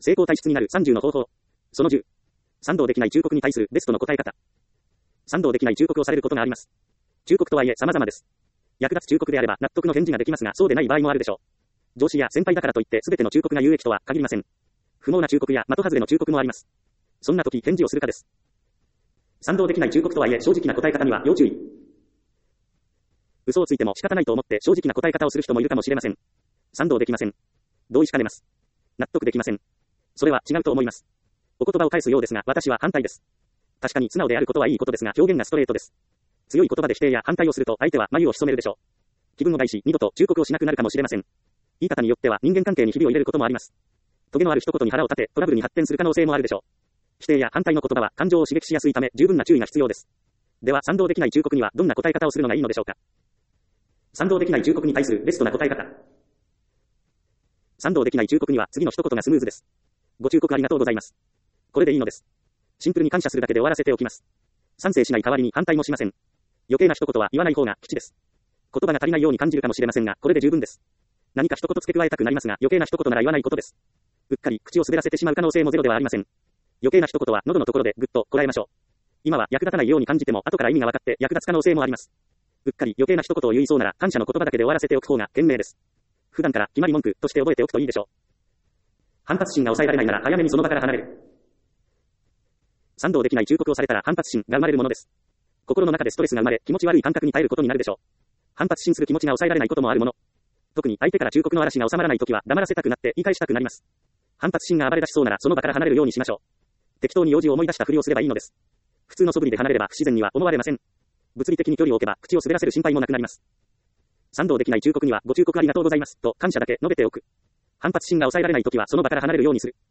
成功体質になる30の方法。その10。賛同できない忠告に対するベストの答え方。賛同できない忠告をされることがあります。忠告とはいえ様々です。役立つ忠告であれば納得の返事ができますが、そうでない場合もあるでしょう。上司や先輩だからといって全ての忠告が有益とは限りません。不毛な忠告や的外れの忠告もあります。そんな時返事をするかです。賛同できない忠告とはいえ正直な答え方には要注意。嘘をついても仕方ないと思って正直な答え方をする人もいるかもしれません。賛同できません。同意しかねます。納得できません。それは違うと思います。お言葉を返すようですが、私は反対です。確かに素直であることはいいことですが、表現がストレートです。強い言葉で否定や反対をすると、相手は眉を潜めるでしょう。気分を害し、二度と忠告をしなくなるかもしれません。言い方によっては人間関係にひびを入れることもあります。トゲのある一言に腹を立て、トラブルに発展する可能性もあるでしょう。否定や反対の言葉は感情を刺激しやすいため、十分な注意が必要です。では、賛同できない忠告にはどんな答え方をするのがいいのでしょうか。賛同できない忠告に対するベストな答え方。賛同できない忠告には次の一言がスムーズです。ご忠告ありがとうございます。これでいいのです。シンプルに感謝するだけで終わらせておきます。賛成しない代わりに反対もしません。余計な一言は言わない方が吉です。言葉が足りないように感じるかもしれませんが、これで十分です。何か一言付け加えたくなりますが、余計な一言なら言わないことです。うっかり口を滑らせてしまう可能性もゼロではありません。余計な一言は喉のところでぐっとこらえましょう。今は役立たないように感じても後から意味が分かって役立つ可能性もあります。うっかり余計な一言を言いそうなら感謝の言葉だけで終わらせておく方が賢明です。普段から決まり文句として覚えておくといいでしょう。反発心が抑えられないなら早めにその場から離れる。賛同できない忠告をされたら反発心が生まれるものです。心の中でストレスが生まれ、気持ち悪い感覚に耐えることになるでしょう。反発心する気持ちが抑えられないこともあるもの。特に相手から忠告の嵐が収まらないときは黙らせたくなって言い返したくなります。反発心が暴れ出しそうならその場から離れるようにしましょう。適当に用事を思い出したふりをすればいいのです。普通の素振りで離れれば不自然には思われません。物理的に距離を置けば口を滑らせる心配もなくなります。賛同できない忠告にはご忠告ありがとうございますと感謝だけ述べておく。反発心が抑えられないときはその場から離れるようにする。